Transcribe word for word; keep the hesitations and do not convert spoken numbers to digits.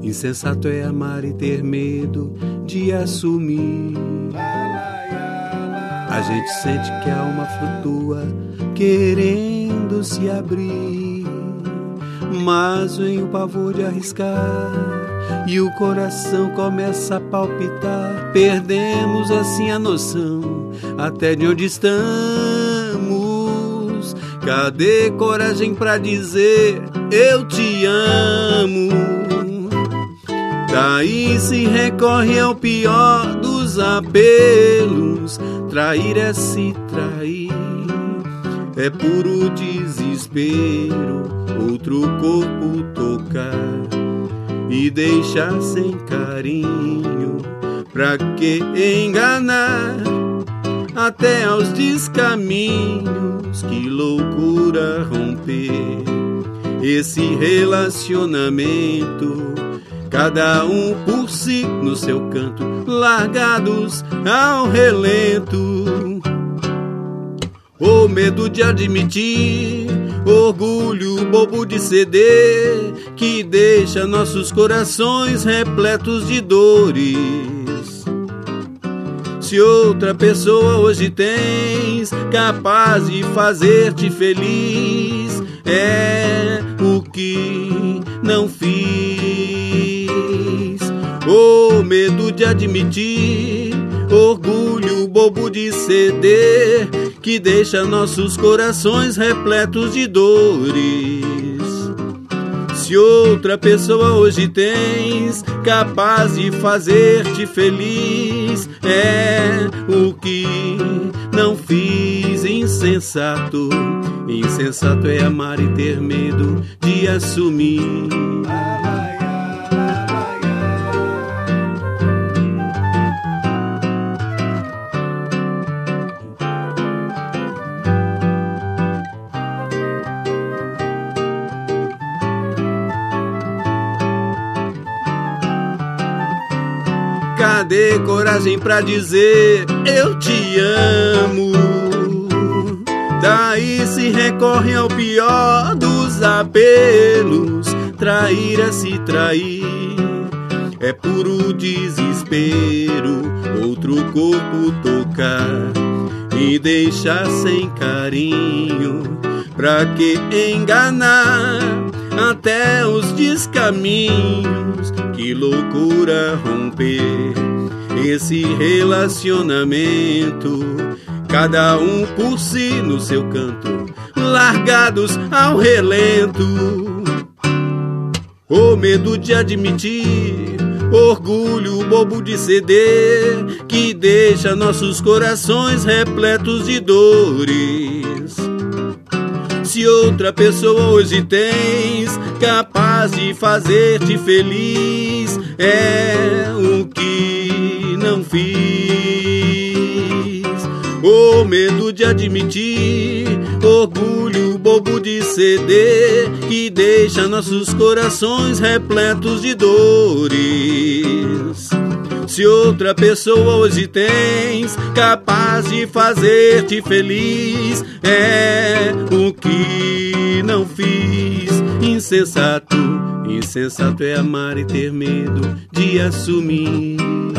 Insensato é amar e ter medo de assumir. A gente sente que a alma flutua, querendo se abrir, mas vem o pavor de arriscar e o coração começa a palpitar. Perdemos assim a noção até de onde estamos. Cadê coragem pra dizer eu te amo? Daí se recorre ao pior dos apelos. Trair é se trair, é puro desespero. Outro corpo tocar e deixar sem carinho. Pra que enganar até aos descaminhos? Que loucura romper esse relacionamento. Cada um por si no seu canto, largados ao relento. O medo de admitir, orgulho bobo de ceder, que deixa nossos corações repletos de dores. Se outra pessoa hoje tens, capaz de fazer-te feliz, é o que não fiz. O medo de admitir, orgulho bobo de ceder, que deixa nossos corações repletos de dores. Se outra pessoa hoje tens, capaz de fazer-te feliz, é o que não fiz. Insensato, insensato é amar e ter medo de assumir. Cadê coragem pra dizer eu te amo? Daí se recorre ao pior dos apelos. Trair é se trair, é puro desespero. Outro corpo tocar e deixar sem carinho. Pra que enganar até os descaminhos? Que loucura romper esse relacionamento. Cada um por si no seu canto, largados ao relento. O medo de admitir, orgulho bobo de ceder, que deixa nossos corações repletos de dores. Se outra pessoa hoje tens, capaz de fazer-te feliz, é o que não fiz. O medo de admitir, orgulho bobo de ceder, que deixa nossos corações repletos de dores. Se outra pessoa hoje tens, capaz de fazer-te feliz, é o que não fiz. Insensato, insensato é amar e ter medo de assumir.